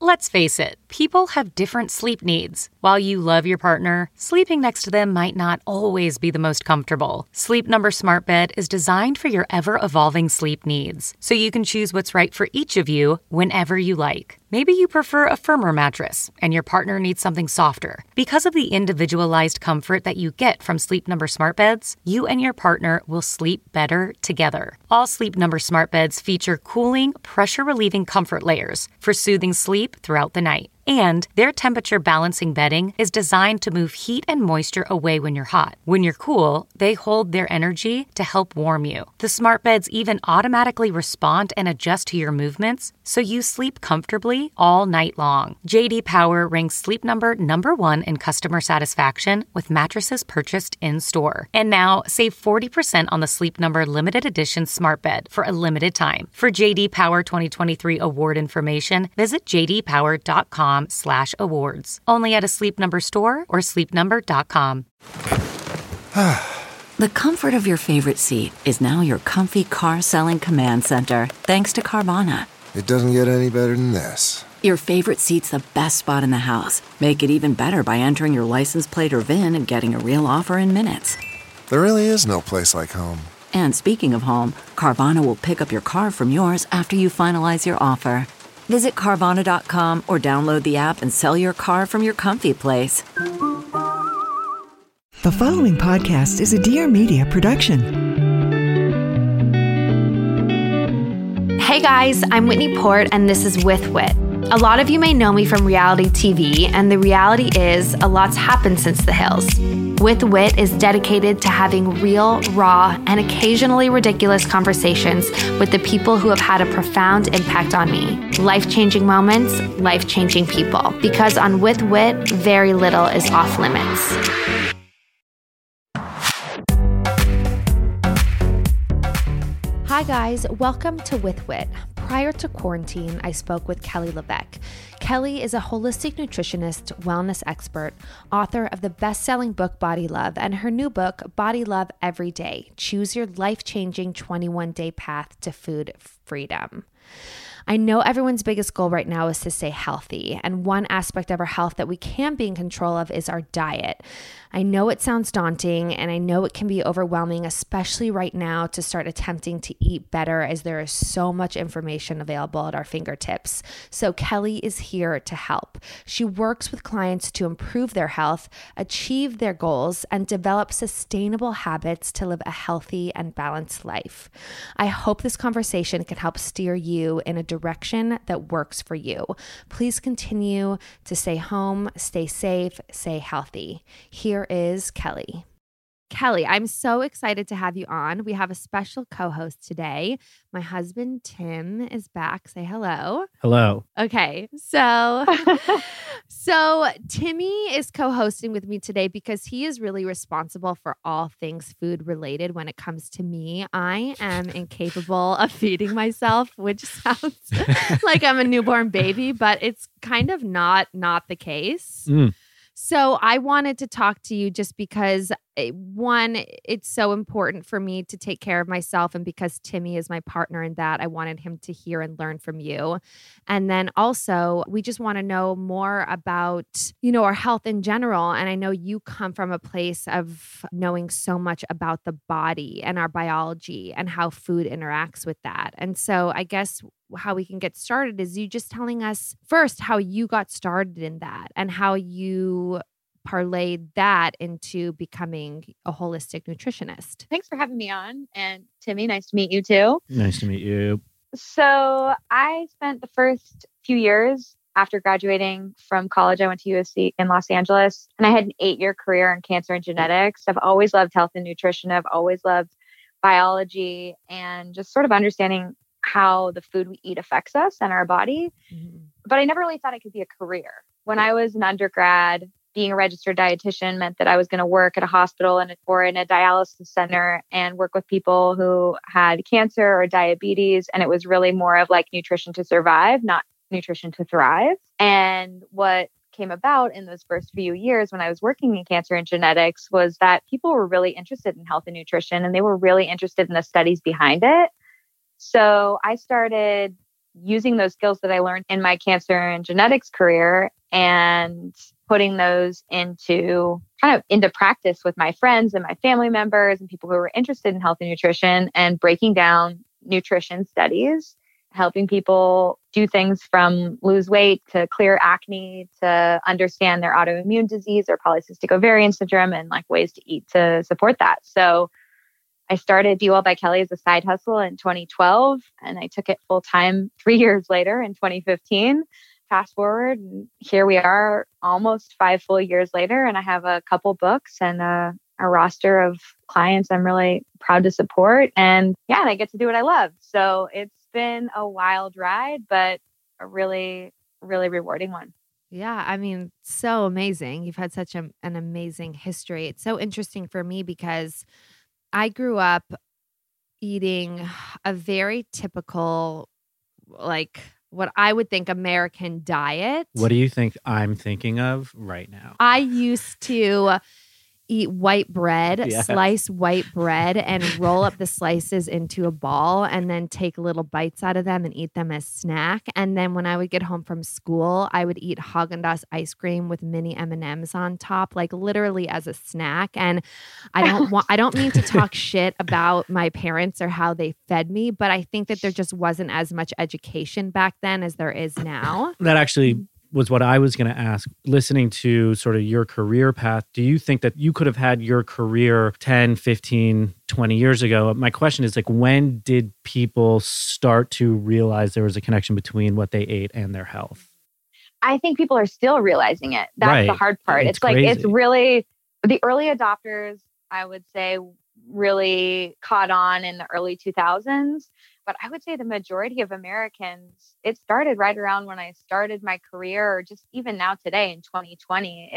Let's face it, people have different sleep needs. While you love your partner, sleeping next to them might not always be the most comfortable. Sleep Number Smart Bed is designed for your ever-evolving sleep needs, so you can choose what's right for each of you whenever you like. Maybe you prefer a firmer mattress and your partner needs something softer. Because of the individualized comfort that you get from Sleep Number Smart Beds, you and your partner will sleep better together. All Sleep Number Smart Beds feature cooling, pressure-relieving comfort layers for soothing sleep throughout the night. And their temperature balancing bedding is designed to move heat and moisture away when you're hot. When you're cool, they hold their energy to help warm you. The smart beds even automatically respond and adjust to your movements, so you sleep comfortably all night long. J.D. Power ranks Sleep Number #1 in customer satisfaction with mattresses purchased in-store. And now, save 40% on the Sleep Number limited edition smart bed for a limited time. For J.D. Power 2023 award information, visit jdpower.com/awards. Only at a Sleep Number store or sleepnumber.com. The comfort of your favorite seat is now your comfy car selling command center, thanks to Carvana. It doesn't get any better than this. Your favorite seat's the best spot in the house. Make it even better by entering your license plate or VIN and getting a real offer in minutes. There really is no place like home. And speaking of home, Carvana will pick up your car from yours after you finalize your offer. Visit Carvana.com or download the app and sell your car from your comfy place. The following podcast is a Dear Media production. Hey guys, I'm Whitney Port and this is With Wit. A lot of you may know me from reality TV, and the reality is a lot's happened since the hills. With Wit is dedicated to having real, raw, and occasionally ridiculous conversations with the people who have had a profound impact on me. Life-changing moments, life-changing people. Because on With Wit, very little is off limits. Hi guys, welcome to With Wit. Prior to quarantine, I spoke with Kelly LeVeque. Kelly is a holistic nutritionist, wellness expert, author of the best-selling book Body Love, and her new book, Body Love Every Day: Choose Your Life-Changing 21-Day Path to Food Freedom. I know everyone's biggest goal right now is to stay healthy, and one aspect of our health that we can be in control of is our diet. I know it sounds daunting, and I know it can be overwhelming, especially right now, to start attempting to eat better as there is so much information available at our fingertips. So Kelly is here to help. She works with clients to improve their health, achieve their goals, and develop sustainable habits to live a healthy and balanced life. I hope this conversation can help steer you in a direction that works for you. Please continue to stay home, stay safe, stay healthy. Here is Kelly. Kelly, I'm so excited to have you on. We have a special co-host today. My husband, Tim, is back. Say hello. Hello. Okay. So Timmy is co-hosting with me today because he is really responsible for all things food related when it comes to me. I am incapable of feeding myself, which sounds like I'm a newborn baby, but it's kind of not the case. So I wanted to talk to you just because, one, it's so important for me to take care of myself. And because Timmy is my partner in that, I wanted him to hear and learn from you. And then also, we just want to know more about, our health in general. And I know you come from a place of knowing so much about the body and our biology and how food interacts with that. And so I guess how we can get started is you just telling us first how you got started in that and how you parlayed that into becoming a holistic nutritionist. Thanks for having me on. And Timmy, nice to meet you too. Nice to meet you. So I spent the first few years after graduating from college. I went to USC in Los Angeles, and I had an 8-year career in cancer and genetics. I've always loved health and nutrition. I've always loved biology and just sort of understanding how the food we eat affects us and our body. Mm-hmm. But I never really thought it could be a career. When I was an undergrad, being a registered dietitian meant that I was going to work at a hospital or in a dialysis center and work with people who had cancer or diabetes. And it was really more of like nutrition to survive, not nutrition to thrive. And what came about in those first few years when I was working in cancer and genetics was that people were really interested in health and nutrition, and they were really interested in the studies behind it. So I started using those skills that I learned in my cancer and genetics career and putting those into practice with my friends and my family members and people who were interested in health and nutrition, and breaking down nutrition studies, helping people do things from lose weight to clear acne to understand their autoimmune disease or polycystic ovarian syndrome and like ways to eat to support that. So I started Be Well by Kelly as a side hustle in 2012, and I took it full time 3 years later in 2015. Fast forward, and here we are almost 5 full years later, and I have a couple books and a roster of clients I'm really proud to support. And yeah, and I get to do what I love. So it's been a wild ride, but a really, really rewarding one. Yeah, I mean, so amazing. You've had such an amazing history. It's so interesting for me because I grew up eating a very typical, like what I would think American diet. What do you think I'm thinking of right now? I used to eat white bread, Yes. slice white bread and roll up the slices into a ball and then take little bites out of them and eat them as snack. And then when I would get home from school, I would eat Haagen-Dazs ice cream with mini M&Ms on top, like literally as a snack. And I don't mean to talk shit about my parents or how they fed me, but I think that there just wasn't as much education back then as there is now. That actually was what I was going to ask. Listening to sort of your career path, do you think that you could have had your career 10, 15, 20 years ago? My question is like, when did people start to realize there was a connection between what they ate and their health? I think people are still realizing it. That's Right. the hard part. It's like, crazy. it's really the early adopters, I would say, really caught on in the early 2000s. But I would say the majority of Americans, it started right around when I started my career, or just even now today in 2020.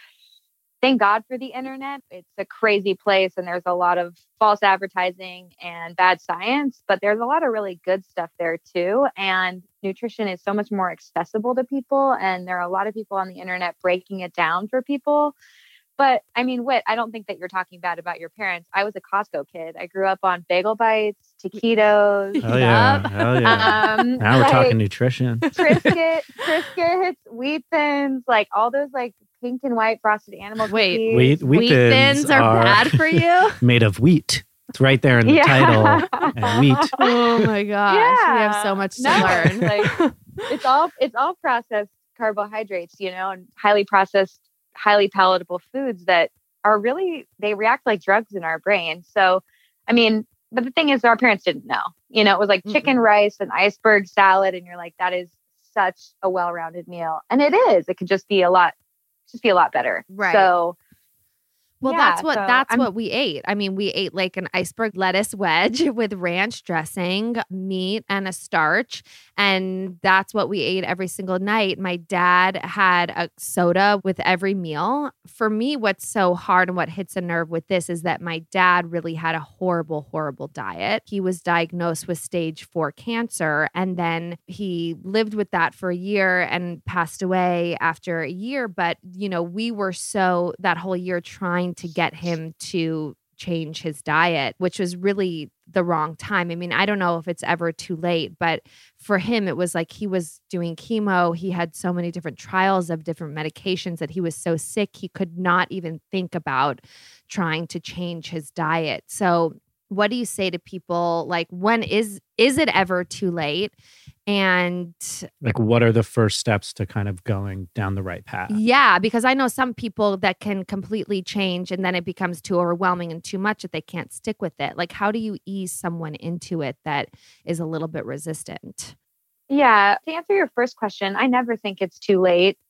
Thank God for the internet. It's a crazy place and there's a lot of false advertising and bad science, but there's a lot of really good stuff there too. And nutrition is so much more accessible to people. And there are a lot of people on the internet breaking it down for people. But I mean, Whit, I don't think that you're talking bad about your parents. I was a Costco kid. I grew up on bagel bites, taquitos. Hell yeah. Hell yeah. Now we're talking nutrition. Triscuits, wheat thins, like all those like pink and white frosted animal cookies. Wheat thins are bad for you? Made of wheat. It's right there in the title. And wheat. Oh my gosh. Yeah. We have so much to learn. Like, it's all processed carbohydrates, and highly processed, highly palatable foods that are really, they react like drugs in our brain. So, I mean, but the thing is, our parents didn't know. It was like chicken, rice, and iceberg salad. And you're like, that is such a well-rounded meal. And it is. It could just be a lot better. Right. So, well, yeah, that's what we ate. I mean, we ate like an iceberg lettuce wedge with ranch dressing, meat, and a starch. And that's what we ate every single night. My dad had a soda with every meal. For me, what's so hard and what hits a nerve with this is that my dad really had a horrible, horrible diet. He was diagnosed with stage 4 cancer. And then he lived with that for a year and passed away after a year. But, we were that whole year trying to get him to change his diet, which was really the wrong time. I mean, I don't know if it's ever too late, but for him, it was like he was doing chemo. He had so many different trials of different medications that he was so sick, he could not even think about trying to change his diet. So what do you say to people? Like, when is it ever too late? And like, what are the first steps to kind of going down the right path? Yeah, because I know some people that can completely change and then it becomes too overwhelming and too much that they can't stick with it. Like, how do you ease someone into it that is a little bit resistant? Yeah, to answer your first question, I never think it's too late.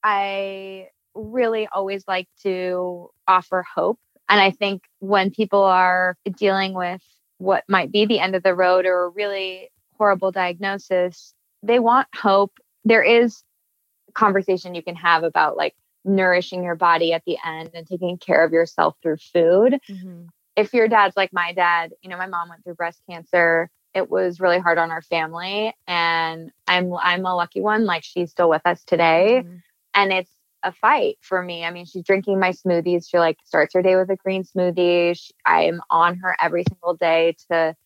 I really always like to offer hope. And I think when people are dealing with what might be the end of the road or a really horrible diagnosis, they want hope. There is a conversation you can have about like nourishing your body at the end and taking care of yourself through food. Mm-hmm. If your dad's like my dad, my mom went through breast cancer. It was really hard on our family, and I'm a lucky one. Like, she's still with us today, and it's a fight for me. I mean, she's drinking my smoothies. She starts her day with a green smoothie. I'm on her every single day to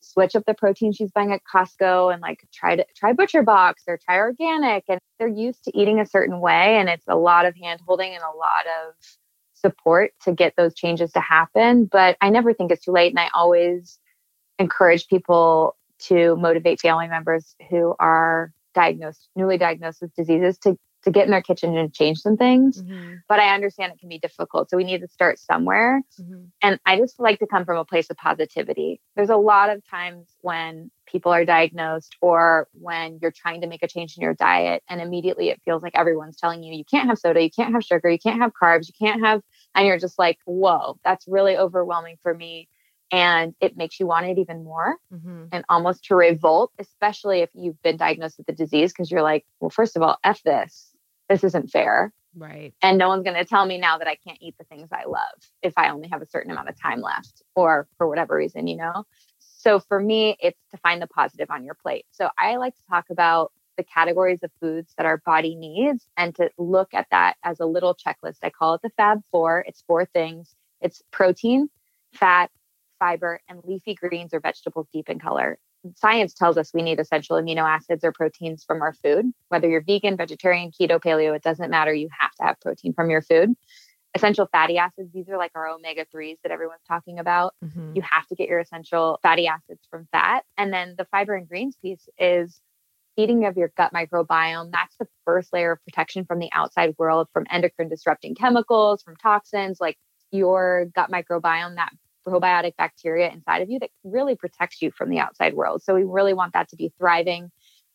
switch up the protein she's buying at Costco and like try Butcher Box or try organic. And they're used to eating a certain way. And it's a lot of hand holding and a lot of support to get those changes to happen. But I never think it's too late. And I always encourage people to motivate family members who are newly diagnosed with diseases to get in their kitchen and change some things. Mm-hmm. But I understand it can be difficult. So we need to start somewhere. Mm-hmm. And I just like to come from a place of positivity. There's a lot of times when people are diagnosed or when you're trying to make a change in your diet and immediately it feels like everyone's telling you, you can't have soda, you can't have sugar, you can't have carbs, you can't have, and you're just like, whoa, that's really overwhelming for me. And it makes you want it even more and almost to revolt, especially if you've been diagnosed with the disease, because you're like, well, first of all, F this. This isn't fair. Right. And no one's going to tell me now that I can't eat the things I love if I only have a certain amount of time left or for whatever reason, you know? So for me, it's to find the positive on your plate. So I like to talk about the categories of foods that our body needs and to look at that as a little checklist. I call it the Fab Four. It's 4 things. It's protein, fat, fiber, and leafy greens or vegetables deep in color. Science tells us we need essential amino acids or proteins from our food. Whether you're vegan, vegetarian, keto, paleo, it doesn't matter. You have to have protein from your food. Essential fatty acids, these are like our omega-3s that everyone's talking about. Mm-hmm. You have to get your essential fatty acids from fat. And then the fiber and greens piece is feeding of your gut microbiome. That's the first layer of protection from the outside world, from endocrine disrupting chemicals, from toxins, like your gut microbiome, that probiotic bacteria inside of you that really protects you from the outside world. So we really want that to be thriving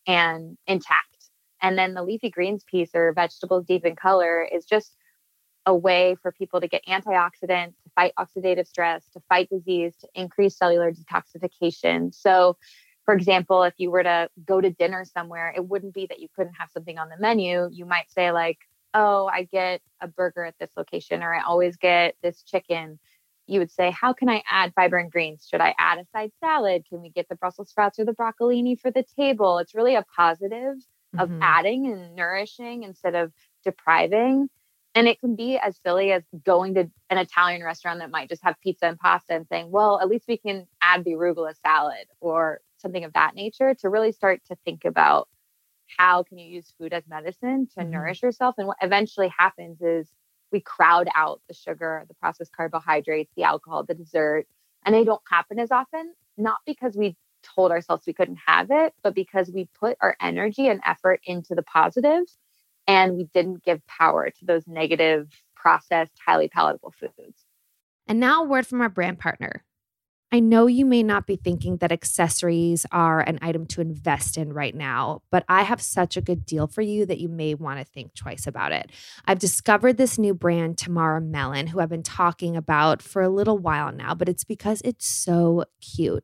and intact. And then the leafy greens piece or vegetables deep in color is just a way for people to get antioxidants, to fight oxidative stress, to fight disease, to increase cellular detoxification. So for example, if you were to go to dinner somewhere, it wouldn't be that you couldn't have something on the menu. You might say like, oh, I get a burger at this location, or I always get this chicken. You would say, how can I add fiber and greens? Should I add a side salad? Can we get the Brussels sprouts or the broccolini for the table? It's really a positive of adding and nourishing instead of depriving. And it can be as silly as going to an Italian restaurant that might just have pizza and pasta and saying, well, at least we can add the arugula salad or something of that nature, to really start to think about how can you use food as medicine to nourish yourself. And what eventually happens is we crowd out the sugar, the processed carbohydrates, the alcohol, the dessert, and they don't happen as often, not because we told ourselves we couldn't have it, but because we put our energy and effort into the positives and we didn't give power to those negative, processed, highly palatable foods. And now a word from our brand partner. I know you may not be thinking that accessories are an item to invest in right now, but I have such a good deal for you that you may want to think twice about it. I've discovered this new brand, Tamara Mellon, who I've been talking about for a little while now, but it's because it's so cute.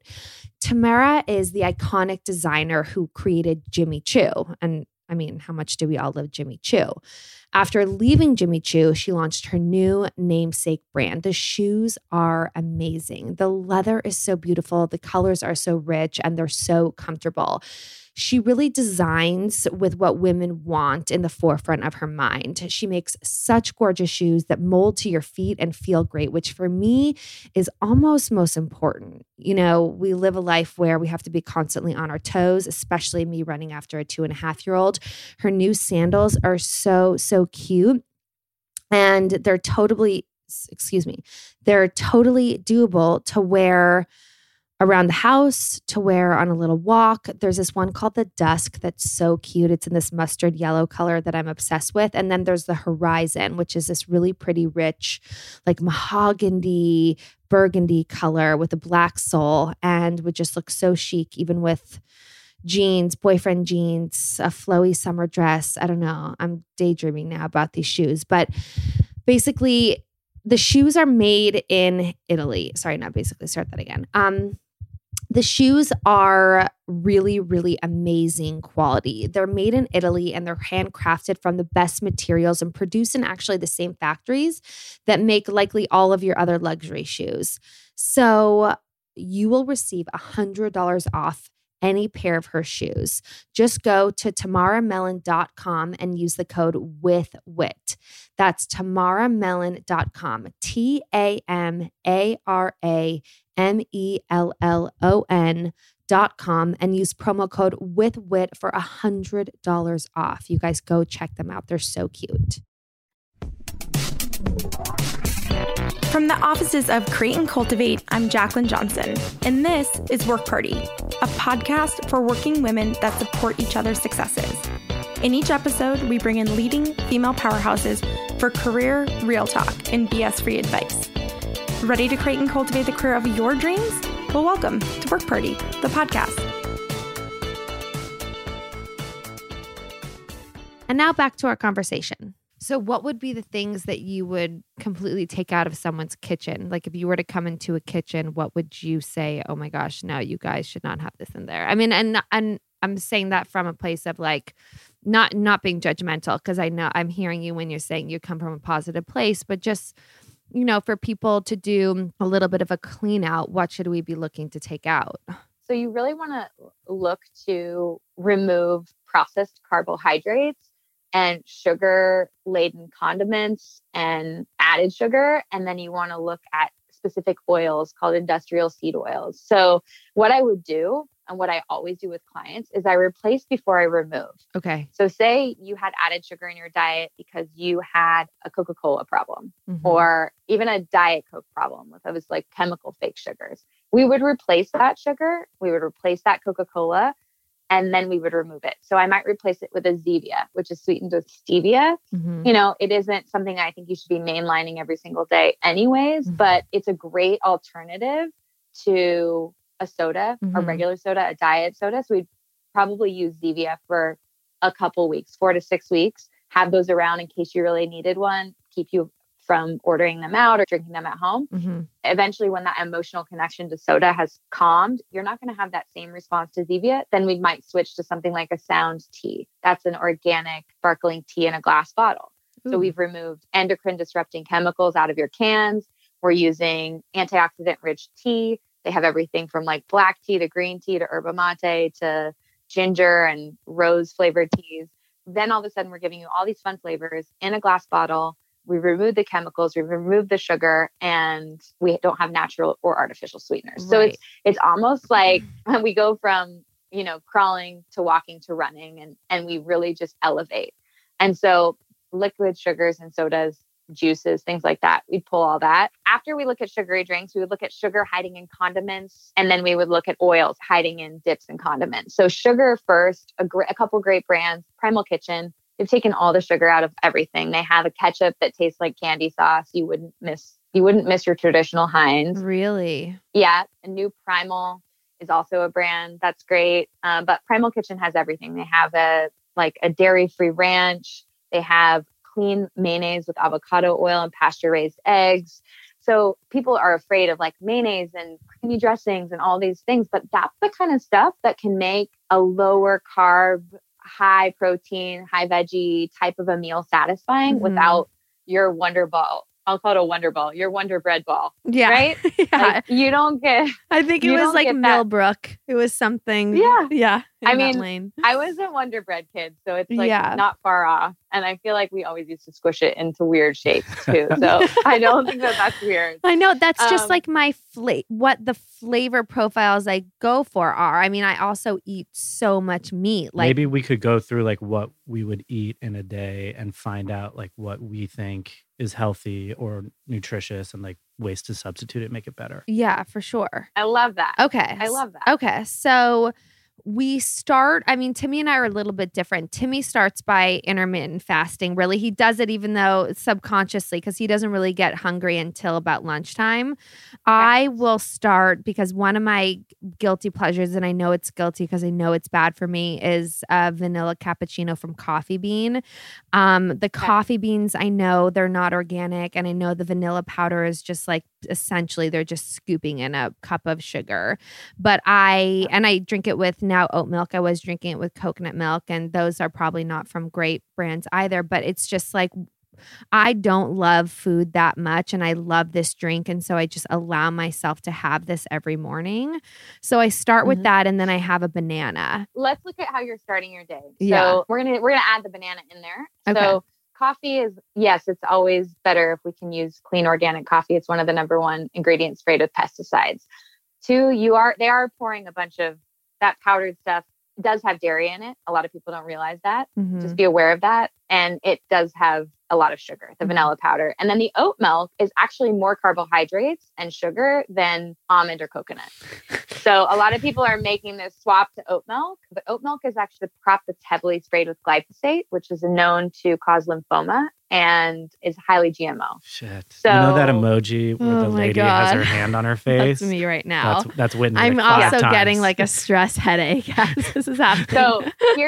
Tamara is the iconic designer who created Jimmy Choo. And I mean, how much do we all love Jimmy Choo? After leaving Jimmy Choo, she launched her new namesake brand. The shoes are amazing. The leather is so beautiful. The colors are so rich and they're so comfortable. She really designs with what women want in the forefront of her mind. She makes such gorgeous shoes that mold to your feet and feel great, which for me is almost most important. You know, we live a life where we have to be constantly on our toes, especially me running after a 2.5-year-old. Her new sandals are so cute. And they're totally doable to wear around the house, to wear on a little walk. There's this one called the Dusk that's so cute. It's in this mustard yellow color that I'm obsessed with. And then there's the Horizon, which is this really pretty, rich, like mahogany, burgundy color with a black sole and would just look so chic, even with jeans, boyfriend jeans, a flowy summer dress. I don't know. I'm daydreaming now about these shoes. But basically, the shoes are made in Italy. Sorry, not basically. Start that again. The shoes are really, really amazing quality. They're made in Italy and they're handcrafted from the best materials and produced in actually the same factories that make likely all of your other luxury shoes. So you will receive $100 off any pair of her shoes. Just go to tamaramellon.com and use the code WITHWIT. That's tamaramellon.com. MELLON.com and use promo code WITHWIT for $100 off. You guys go check them out. They're so cute. From the offices of Create and Cultivate, I'm Jacqueline Johnson, and this is Work Party, a podcast for working women that support each other's successes. In each episode, we bring in leading female powerhouses for career, real talk, and BS-free advice. Ready to create and cultivate the career of your dreams? Well, welcome to Work Party, the podcast. And now back to our conversation. So what would be the things that you would completely take out of someone's kitchen? Like if you were to come into a kitchen, what would you say, oh my gosh, no, you guys should not have this in there? I mean, and I'm saying that from a place of like, not being judgmental, because I know I'm hearing you when you're saying you come from a positive place, but just, you know, for people to do a little bit of a clean out, what should we be looking to take out? So you really want to look to remove processed carbohydrates and sugar-laden condiments and added sugar. And then you want to look at specific oils called industrial seed oils. So what I would do, and what I always do with clients, is I replace before I remove. Okay. So say you had added sugar in your diet because you had a Coca-Cola problem, or even a Diet Coke problem with those like chemical fake sugars. We would replace that sugar. We would replace that Coca-Cola, and then we would remove it. So I might replace it with a Zevia, which is sweetened with stevia. You know, it isn't something I think you should be mainlining every single day anyways, but it's a great alternative to a soda, a regular soda, a diet soda. So we'd probably use Zevia for a couple weeks, 4 to 6 weeks, have those around in case you really needed one, keep you from ordering them out or drinking them at home. Eventually, when that emotional connection to soda has calmed, you're not going to have that same response to Zevia. Then we might switch to something like a Sound tea. That's an organic sparkling tea in a glass bottle. So we've removed endocrine disrupting chemicals out of your cans. We're using antioxidant rich tea. They have everything from like black tea to green tea to yerba mate to ginger and rose flavored teas. Then all of a sudden we're giving you all these fun flavors in a glass bottle. We removed the chemicals, we removed the sugar, and we don't have natural or artificial sweeteners. So it's almost like we go from, you know, crawling to walking to running, and we really just elevate. And so liquid sugars and sodas, juices, things like that, we'd pull all that. After we look at sugary drinks, we would look at sugar hiding in condiments, and then we would look at oils hiding in dips and condiments. So sugar first, a couple great brands, Primal Kitchen. They've taken all the sugar out of everything. They have a ketchup that tastes like candy sauce. You wouldn't miss your traditional Heinz. Really? Yeah. A new Primal is also a brand that's great. But Primal Kitchen has everything. They have a dairy-free ranch. They have clean mayonnaise with avocado oil and pasture-raised eggs. So people are afraid of like mayonnaise and creamy dressings and all these things, but that's the kind of stuff that can make a lower carb, high protein, high veggie type of a meal satisfying without your Wonder Ball. I'll call it a Wonder Ball, your Wonder Bread ball. Yeah. Right? Yeah. Like, you don't get. I think it was like Millbrook. It was something. Yeah. Yeah. I mean, I was a Wonder Bread kid, so it's like not far off. And I feel like we always used to squish it into weird shapes too. So I don't think that's weird. I know that's just like my what the flavor profiles I go for are. I mean, I also eat so much meat. Like maybe we could go through like what we would eat in a day and find out like what we think is healthy or nutritious and like ways to substitute it, make it better. Yeah, for sure. I love that. Okay. I love that. Okay. So we start, I mean, Timmy and I are a little bit different. Timmy starts by intermittent fasting. Really, he does it even though subconsciously, because he doesn't really get hungry until about lunchtime. Okay. I will start because one of my guilty pleasures, and I know it's guilty because I know it's bad for me, is vanilla cappuccino from Coffee Bean. The coffee beans, I know they're not organic, and I know the vanilla powder is just like essentially they're just scooping in a cup of sugar. But I drink it with now oat milk. I was drinking it with coconut milk, and those are probably not from great brands either, but it's just like, I don't love food that much, and I love this drink, and so I just allow myself to have this every morning. So I start with that, and then I have a banana. Let's look at how you're starting your day. Yeah. So we're gonna add the banana in there. Okay. So coffee is, yes, it's always better if we can use clean organic coffee. It's one of the number one ingredients sprayed with pesticides. 2, they are pouring a bunch of that powdered stuff. It does have dairy in it. A lot of people don't realize that. Just be aware of that. And it does have a lot of sugar, the vanilla powder. And then the oat milk is actually more carbohydrates and sugar than almond or coconut. So a lot of people are making this swap to oat milk. But oat milk is actually the crop that's heavily sprayed with glyphosate, which is known to cause lymphoma and is highly GMO. Shit. So, you know that emoji where the lady has her hand on her face? That's me right now. That's Whitney. I'm like also 5 times. getting like a stress headache as this is happening. So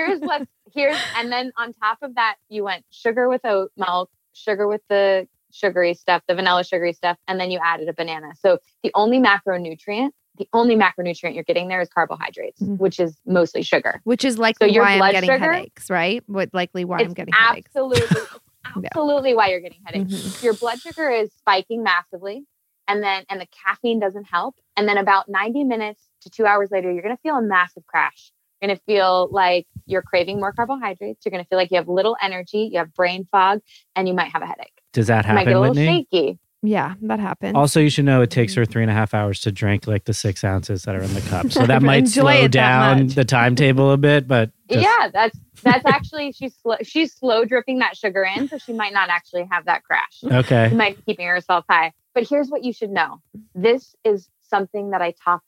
and then on top of that, you went sugar with oat milk, sugar with the sugary stuff, the vanilla sugary stuff, and then you added a banana. So the only macronutrient you're getting there is carbohydrates, which is mostly sugar. Which is likely your why I'm blood getting sugar, headaches, right? Likely why I'm getting absolutely, headaches. absolutely why you're getting headaches. Your blood sugar is spiking massively, and the caffeine doesn't help. And then about 90 minutes to 2 hours later, you're going to feel a massive crash. You're going to feel like you're craving more carbohydrates. You're going to feel like you have little energy, you have brain fog, and you might have a headache. Does that happen, you might get a little Whitney? shaky. Yeah, that happens. Also, you should know it takes her 3.5 hours to drink like the 6 ounces that are in the cup. So that might Enjoy slow it that down much. the timetable a bit, but Yeah, that's actually, she's slow dripping that sugar in, so she might not actually have that crash. okay. She might be keeping herself high. But here's what you should know. This is something that I talk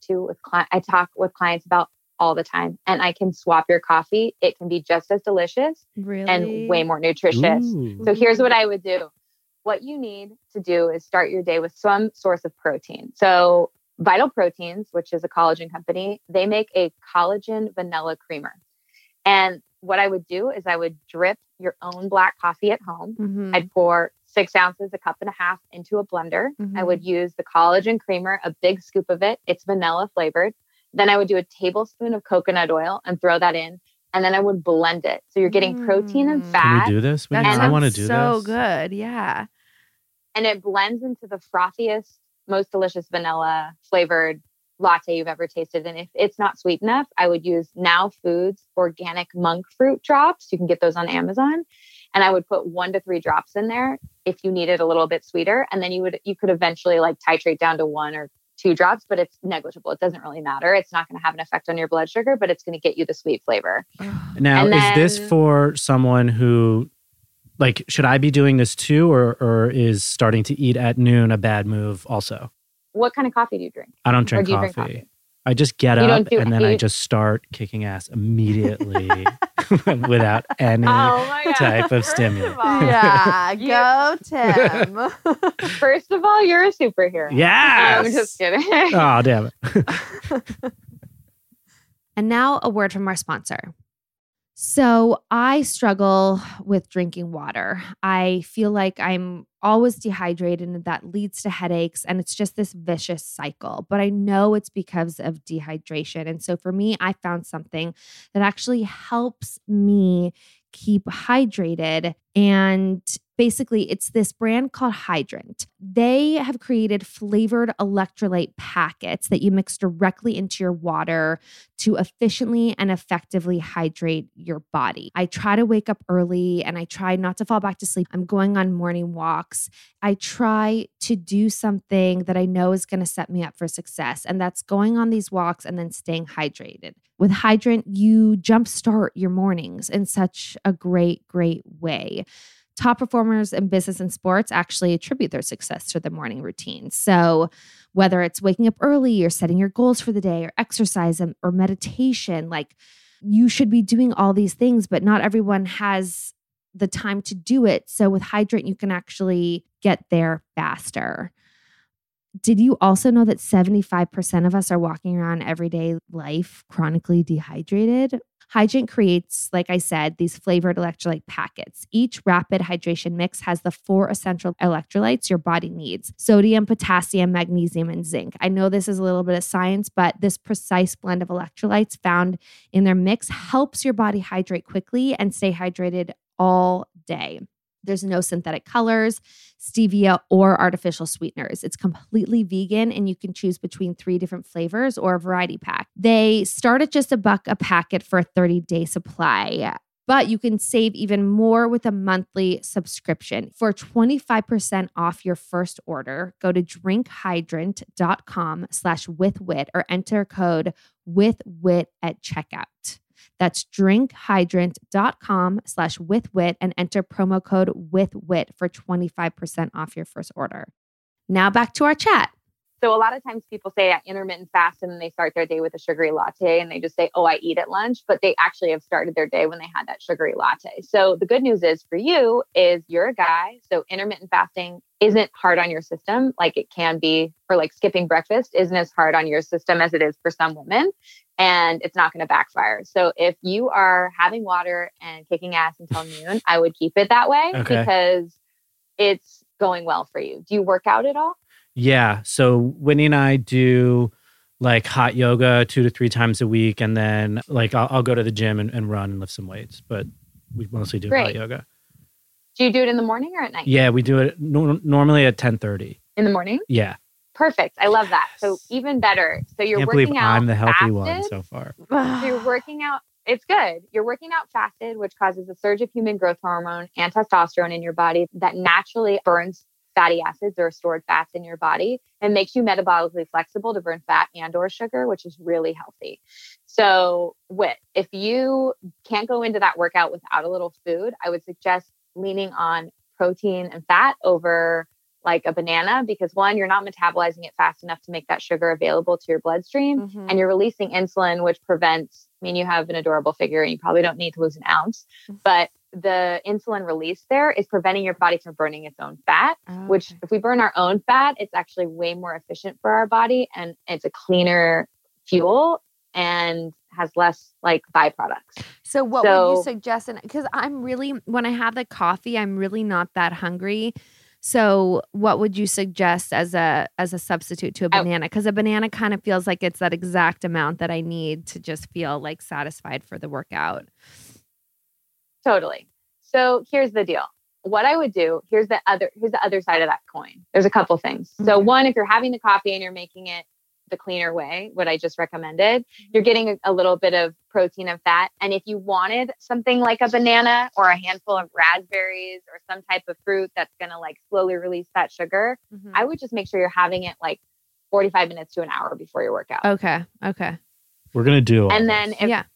with clients about all the time. And I can swap your coffee. It can be just as delicious and way more nutritious. Ooh. So here's what I would do. What you need to do is start your day with some source of protein. So Vital Proteins, which is a collagen company, they make a collagen vanilla creamer. And what I would do is I would drip your own black coffee at home. I'd pour 6 ounces, a cup and a half into a blender. I would use the collagen creamer, a big scoop of it. It's vanilla flavored. Then I would do a tablespoon of coconut oil and throw that in. And then I would blend it. So you're getting protein and fat. Can we do this? That I want to sounds do so this. good. Yeah. And it blends into the frothiest, most delicious vanilla flavored latte you've ever tasted. And if it's not sweet enough, I would use Now Foods organic monk fruit drops. You can get those on Amazon. And I would put 1 to 3 drops in there if you need it a little bit sweeter. And then you could eventually like titrate down to 1 or 2 drops, but it's negligible. It doesn't really matter. It's not going to have an effect on your blood sugar, but it's going to get you the sweet flavor. Now, is this for someone who, like, should I be doing this too, or is starting to eat at noon a bad move also? What kind of coffee do you drink? I don't drink do you coffee. drink coffee? I just get up and then I just start kicking ass immediately without any type of stimulant. Yeah, go Tim. First of all, you're a superhero. Yes! I'm just kidding. Oh, damn it. And now a word from our sponsor. So I struggle with drinking water. I feel like I'm always dehydrated and that leads to headaches. And it's just this vicious cycle. But I know it's because of dehydration. And so for me, I found something that actually helps me keep hydrated. And basically, it's this brand called Hydrant. They have created flavored electrolyte packets that you mix directly into your water to efficiently and effectively hydrate your body. I try to wake up early and I try not to fall back to sleep. I'm going on morning walks. I try to do something that I know is going to set me up for success. And that's going on these walks and then staying hydrated. With Hydrant, you jumpstart your mornings in such a great, great way. Top performers in business and sports actually attribute their success to the morning routine. So whether it's waking up early or setting your goals for the day or exercise or meditation, like you should be doing all these things, but not everyone has the time to do it. So with Hydrant, you can actually get there faster. Did you also know that 75% of us are walking around everyday life chronically dehydrated? Hydrant creates, like I said, these flavored electrolyte packets. Each rapid hydration mix has the 4 essential electrolytes your body needs: sodium, potassium, magnesium, and zinc. I know this is a little bit of science, but this precise blend of electrolytes found in their mix helps your body hydrate quickly and stay hydrated all day. There's no synthetic colors, stevia, or artificial sweeteners. It's completely vegan and you can choose between 3 different flavors or a variety pack. They start at just $1 a packet for a 30-day supply. But you can save even more with a monthly subscription. For 25% off your first order, go to drinkhydrant.com/withwit or enter code WITHWIT at checkout. That's drinkhydrant.com/withwit and enter promo code WITHWIT for 25% off your first order. Now back to our chat. So a lot of times people say I intermittent fast and then they start their day with a sugary latte and they just say, oh, I eat at lunch, but they actually have started their day when they had that sugary latte. So the good news is for you is you're a guy. So intermittent fasting isn't hard on your system like it can be, or like skipping breakfast isn't as hard on your system as it is for some women. And it's not going to backfire. So if you are having water and kicking ass until noon, I would keep it that way because it's going well for you. Do you work out at all? Yeah. So Whitney and I do like hot yoga 2 to 3 times a week. And then like I'll go to the gym and run and lift some weights, but we mostly do hot yoga. Do you do it in the morning or at night? Yeah, we do it normally at 10:30. In the morning? Yeah. Perfect. I love that. So even better. So you're working out. I'm the healthy fasted. one so far. So you're working out. It's good. You're working out fasted, which causes a surge of human growth hormone and testosterone in your body that naturally burns fatty acids or stored fats in your body and makes you metabolically flexible to burn fat and or sugar, which is really healthy. So if you can't go into that workout without a little food, I would suggest leaning on protein and fat over like a banana, because one, you're not metabolizing it fast enough to make that sugar available to your bloodstream, and you're releasing insulin, which prevents, you have an adorable figure and you probably don't need to lose an ounce, but the insulin release there is preventing your body from burning its own fat, which if we burn our own fat, it's actually way more efficient for our body and it's a cleaner fuel and has less like byproducts. So what would you suggest? Because when I have the coffee, I'm really not that hungry. So what would you suggest as a substitute to a banana? Because a banana kind of feels like it's that exact amount that I need to just feel like satisfied for the workout. Totally. So here's the deal. What I would do, here's the other side of that coin. There's a couple things. So one, if you're having the coffee and you're making it the cleaner way, what I just recommended, you're getting a little bit of protein and fat. And if you wanted something like a banana or a handful of raspberries or some type of fruit that's going to like slowly release that sugar, I would just make sure you're having it like 45 minutes to an hour before your workout. Okay. We're going to do And then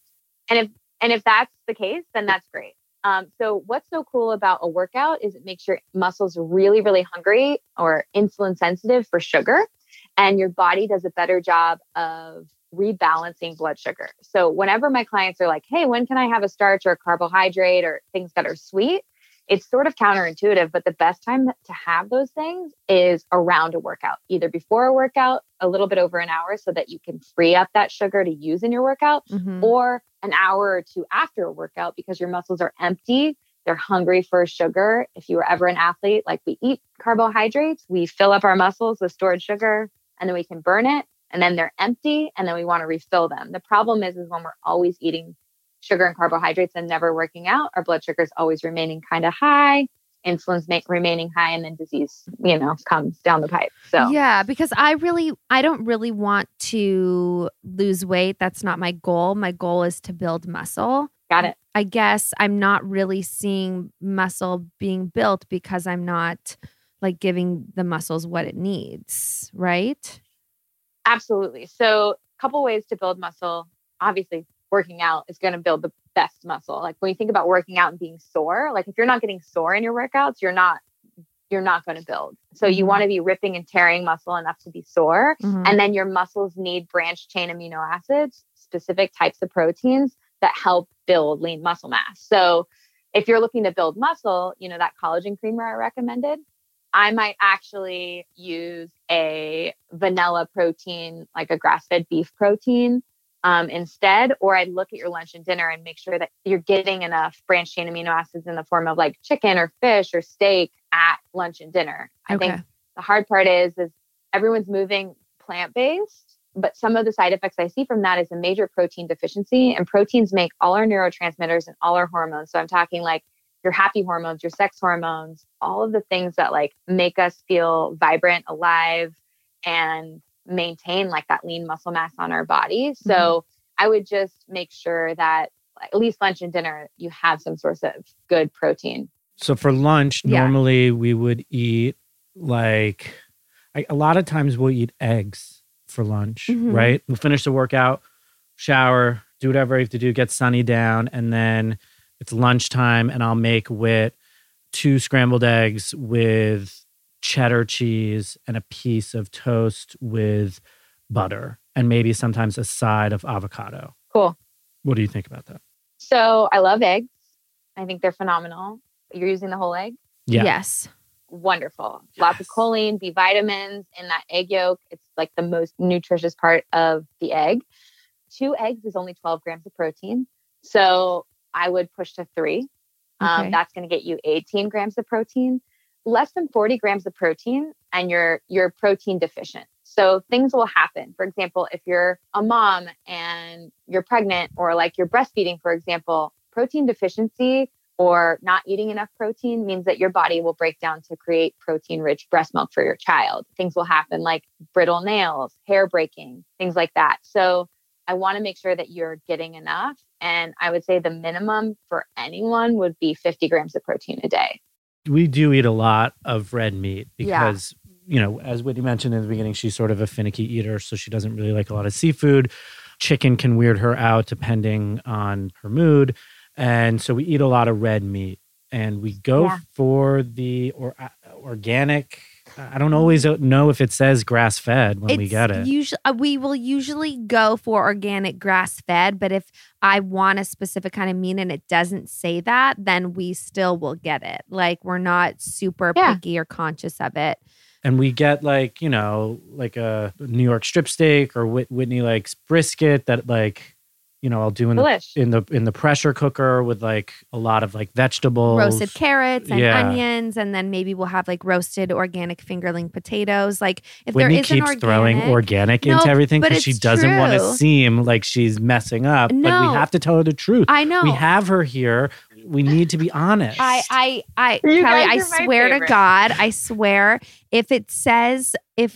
if that's the case, then that's great. So what's so cool about a workout is it makes your muscles really, really hungry or insulin sensitive for sugar. And your body does a better job of rebalancing blood sugar. So whenever my clients are like, hey, when can I have a starch or a carbohydrate or things that are sweet? It's sort of counterintuitive, but the best time to have those things is around a workout, either before a workout, a little bit over an hour so that you can free up that sugar to use in your workout, or an hour or two after a workout because your muscles are empty. They're hungry for sugar. If you were ever an athlete, like we eat carbohydrates, we fill up our muscles with stored sugar and then we can burn it and then they're empty and then we want to refill them. The problem is when we're always eating sugar and carbohydrates and never working out, our blood sugar is always remaining kind of high, insulin's remaining high, and then disease, comes down the pipe. So yeah, because I don't really want to lose weight. That's not my goal. My goal is to build muscle. Got it. I guess I'm not really seeing muscle being built because I'm not like giving the muscles what it needs, right? Absolutely. So a couple ways to build muscle. Obviously, working out is going to build the best muscle. Like when you think about working out and being sore, like if you're not getting sore in your workouts, you're not going to build. So you want to be ripping and tearing muscle enough to be sore. And then your muscles need branched chain amino acids, specific types of proteins that help build lean muscle mass. So if you're looking to build muscle, that collagen creamer I recommended, I might actually use a vanilla protein, like a grass-fed beef protein instead, or I'd look at your lunch and dinner and make sure that you're getting enough branched chain amino acids in the form of like chicken or fish or steak at lunch and dinner. I think the hard part is everyone's moving plant-based, but some of the side effects I see from that is a major protein deficiency, and proteins make all our neurotransmitters and all our hormones. So I'm talking like your happy hormones, your sex hormones, all of the things that like make us feel vibrant, alive, and maintain like that lean muscle mass on our body. So I would just make sure that at least lunch and dinner, you have some source of good protein. So for lunch, normally we would eat like, a lot of times we'll eat eggs for lunch, right? We'll finish the workout, shower, do whatever I have to do, get Sunny down, and then it's lunchtime, and I'll make Whit 2 scrambled eggs with cheddar cheese and a piece of toast with butter, and maybe sometimes a side of avocado. Cool. What do you think about that? So I love eggs. I think they're phenomenal. You're using the whole egg? Yeah. Yes. Wonderful. Lots of choline, B vitamins in that egg yolk. It's like the most nutritious part of the egg. 2 eggs is only 12 grams of protein. So I would push to 3. Okay. That's going to get you 18 grams of protein. Less than 40 grams of protein and you're protein deficient. So things will happen. For example, if you're a mom and you're pregnant or like you're breastfeeding, for example, protein deficiency or not eating enough protein means that your body will break down to create protein-rich breast milk for your child. Things will happen like brittle nails, hair breaking, things like that. So I want to make sure that you're getting enough. And I would say the minimum for anyone would be 50 grams of protein a day. We do eat a lot of red meat because, you know, as Whitney mentioned in the beginning, she's sort of a finicky eater, so she doesn't really like a lot of seafood. Chicken can weird her out depending on her mood. And so we eat a lot of red meat. And we go for the organic. I don't always know if it says grass-fed when we get it. We will usually go for organic grass-fed, but if I want a specific kind of meat and it doesn't say that, then we still will get it. Like we're not super picky or conscious of it. And we get like, you know, like a New York strip steak or Whitney likes brisket that like, you know, I'll do in the pressure cooker with like a lot of like vegetables. Roasted carrots and onions. And then maybe we'll have like roasted organic fingerling potatoes. Like if Whitney there is keeps throwing organic into everything because she doesn't want to seem like she's messing up. No. But we have to tell her the truth. I know. We have her here. We need to be honest. Kelly, I swear to God, I swear, if it says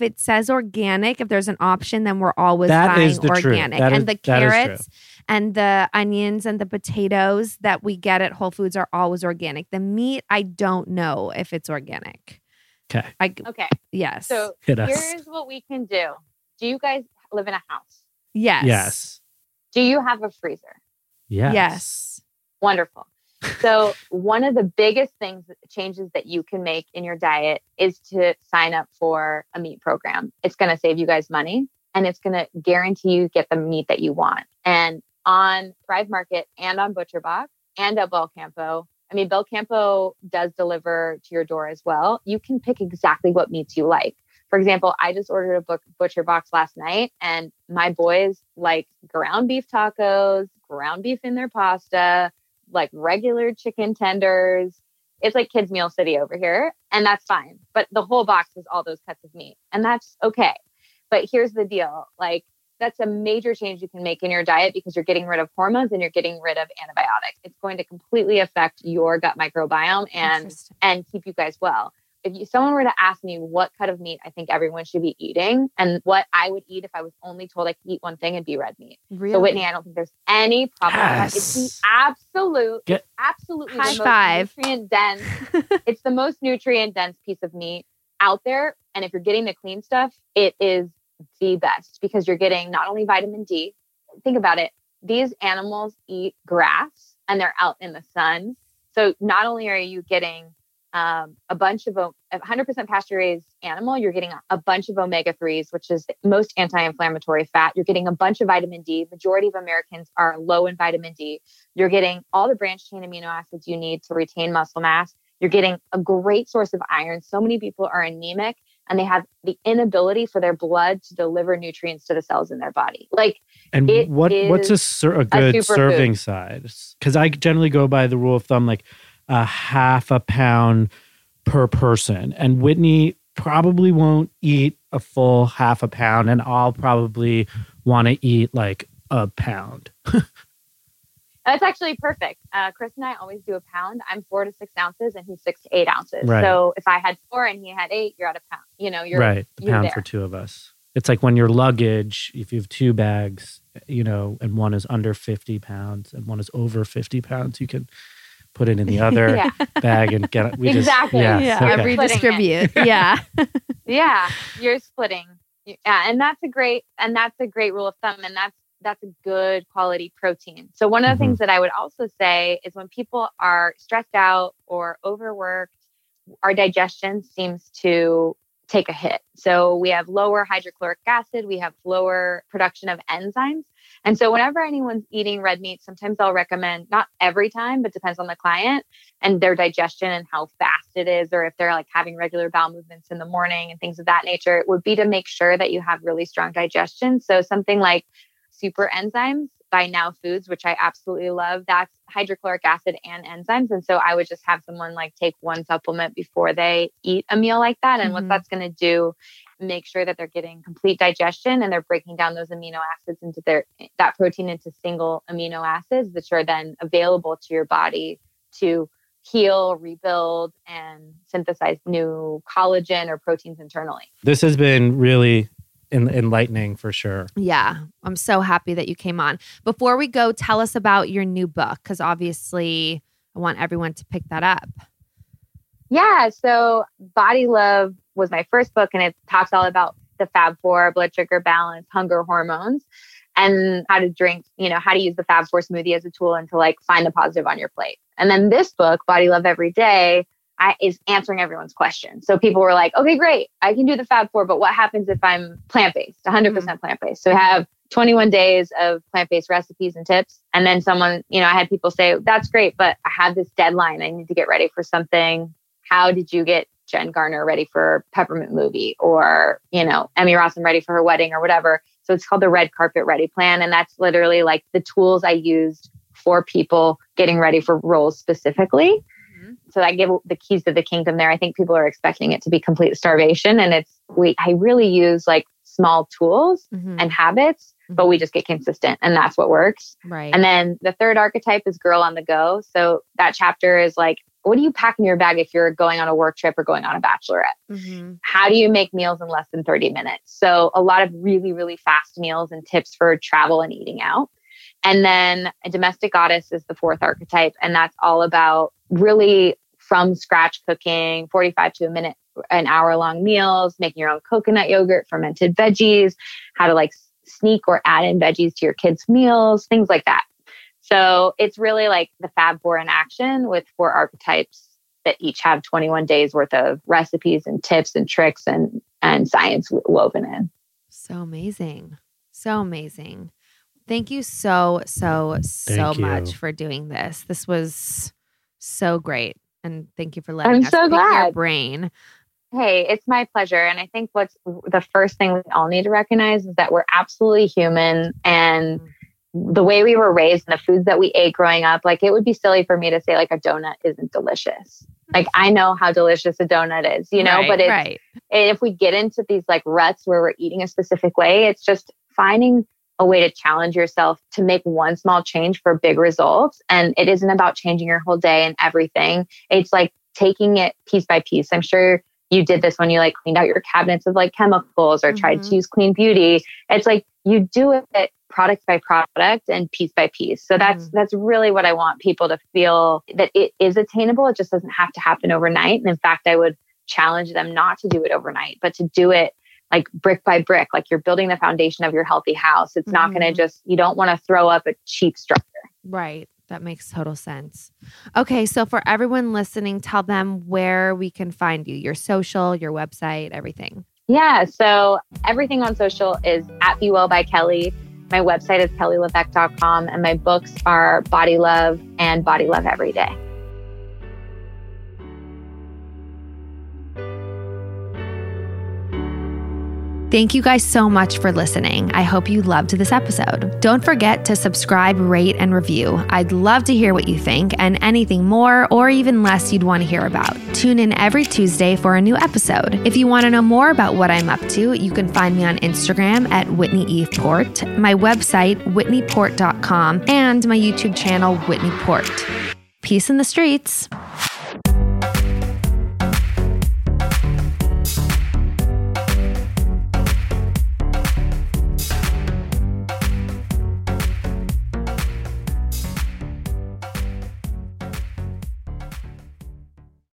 organic, if there's an option, then we're always buying organic. And the carrots and the onions and the potatoes that we get at Whole Foods are always organic. The meat, I don't know if it's organic. Okay. Okay. Yes. So here's what we can do. Do you guys live in a house? Yes. Yes. Do you have a freezer? Yes. Yes. Wonderful. So one of the biggest changes that you can make in your diet is to sign up for a meat program. It's going to save you guys money and it's going to guarantee you get the meat that you want. And on Thrive Market and on ButcherBox and at Belcampo, Belcampo does deliver to your door as well. You can pick exactly what meats you like. For example, I just ordered a ButcherBox last night and my boys like ground beef tacos, ground beef in their pasta, like regular chicken tenders. It's like Kids Meal City over here. And that's fine. But the whole box is all those cuts of meat. And that's okay. But here's the deal. Like that's a major change you can make in your diet because you're getting rid of hormones and you're getting rid of antibiotics. It's going to completely affect your gut microbiome and keep you guys well. If someone were to ask me what cut of meat I think everyone should be eating and what I would eat if I was only told I could eat one thing, it'd be red meat. Really? So Whitney, I don't think there's any problem with that. It's the absolutely high the five. most nutrient dense. It's the most nutrient dense piece of meat out there. And if you're getting the clean stuff, it is the best because you're getting not only vitamin D. Think about it. These animals eat grass and they're out in the sun. So not only are you getting a bunch of 100% pasture-raised animal, you're getting a bunch of omega-3s, which is the most anti-inflammatory fat. You're getting a bunch of vitamin D. Majority of Americans are low in vitamin D. You're getting all the branched chain amino acids you need to retain muscle mass. You're getting a great source of iron. So many people are anemic and they have the inability for their blood to deliver nutrients to the cells in their body. And what's a good serving size? Because I generally go by the rule of thumb, like a half a pound per person. And Whitney probably won't eat a full half a pound, and I'll probably want to eat like a pound. That's actually perfect. Chris and I always do a pound. I'm 4 to 6 ounces and he's 6 to 8 ounces. Right. So if I had 4 and he had 8, you're at a pound. You're right. A pound there. for 2 of us. It's like when your luggage, if you have 2 bags, and one is under 50 pounds and one is over 50 pounds, you can put it in the other bag and get it. Exactly. Okay. Redistribute. Yeah. Yeah. You're splitting. Yeah. And that's a great rule of thumb. And that's a good quality protein. So one of the things that I would also say is when people are stressed out or overworked, our digestion seems to take a hit. So we have lower hydrochloric acid, we have lower production of enzymes. And so whenever anyone's eating red meat, sometimes I'll recommend, not every time, but depends on the client and their digestion and how fast it is, or if they're like having regular bowel movements in the morning and things of that nature, it would be to make sure that you have really strong digestion. So something like super enzymes by Now Foods, which I absolutely love, that's hydrochloric acid and enzymes. And so I would just have someone like take one supplement before they eat a meal like that. And what that's going to do, make sure that they're getting complete digestion and they're breaking down those amino acids into that protein into single amino acids, which are then available to your body to heal, rebuild, and synthesize new collagen or proteins internally. This has been really enlightening for sure. Yeah. I'm so happy that you came on. Before we go, tell us about your new book, because obviously I want everyone to pick that up. Yeah. So Body Love was my first book, and it talks all about the Fab4, blood sugar balance, hunger hormones, and how to drink, how to use the Fab4 smoothie as a tool and to like find the positive on your plate. And then this book, Body Love Every Day, is answering everyone's questions. So people were like, okay, great, I can do the Fab4, but what happens if I'm plant-based, 100% plant-based? So I have 21 days of plant-based recipes and tips. And then someone, I had people say, that's great, but I have this deadline. I need to get ready for something. How did you get Jen Garner ready for Peppermint Movie, or, Emmy Rossum ready for her wedding or whatever? So it's called the Red Carpet Ready Plan. And that's literally like the tools I used for people getting ready for roles specifically. So I give the keys to the kingdom there. I think people are expecting it to be complete starvation. And I really use like small tools and habits, but we just get consistent, and that's what works. Right. And then the third archetype is girl on the go. So that chapter is like, what do you pack in your bag if you're going on a work trip or going on a bachelorette? How do you make meals in less than 30 minutes? So a lot of really, really fast meals and tips for travel and eating out. And then a domestic goddess is the fourth archetype. And that's all about really from scratch cooking, 45 to an hour long meals, making your own coconut yogurt, fermented veggies, how to like sneak or add in veggies to your kids' meals, things like that. So it's really like the Fab4 in action with 4 archetypes that each have 21 days worth of recipes and tips and tricks and science woven in. So amazing. So amazing. Thank you so much for doing this. This was so great. And thank you for letting us pick your brain. Hey, it's my pleasure. And I think what's the first thing we all need to recognize is that we're absolutely human, and the way we were raised and the foods that we ate growing up, like it would be silly for me to say like a donut isn't delicious. Like I know how delicious a donut is, but if we get into these like ruts where we're eating a specific way, it's just finding a way to challenge yourself to make one small change for big results. And it isn't about changing your whole day and everything. It's like taking it piece by piece. I'm sure you did this when you like cleaned out your cabinets of like chemicals or tried to use clean beauty. It's like you do it product by product and piece by piece. So that's really what I want people to feel, that it is attainable. It just doesn't have to happen overnight. And in fact, I would challenge them not to do it overnight, but to do it like brick by brick, like you're building the foundation of your healthy house. It's not going to you don't want to throw up a cheap structure. Right. That makes total sense. Okay. So for everyone listening, tell them where we can find you, your social, your website, everything. Yeah. So everything on social is at Be Well by Kelly. My website is kellylevesque.com, and my books are Body Love and Body Love Every Day. Thank you guys so much for listening. I hope you loved this episode. Don't forget to subscribe, rate, and review. I'd love to hear what you think and anything more or even less you'd want to hear about. Tune in every Tuesday for a new episode. If you want to know more about what I'm up to, you can find me on Instagram at Whitney Eve Port, my website, whitneyport.com, and my YouTube channel, Whitney Port. Peace in the streets.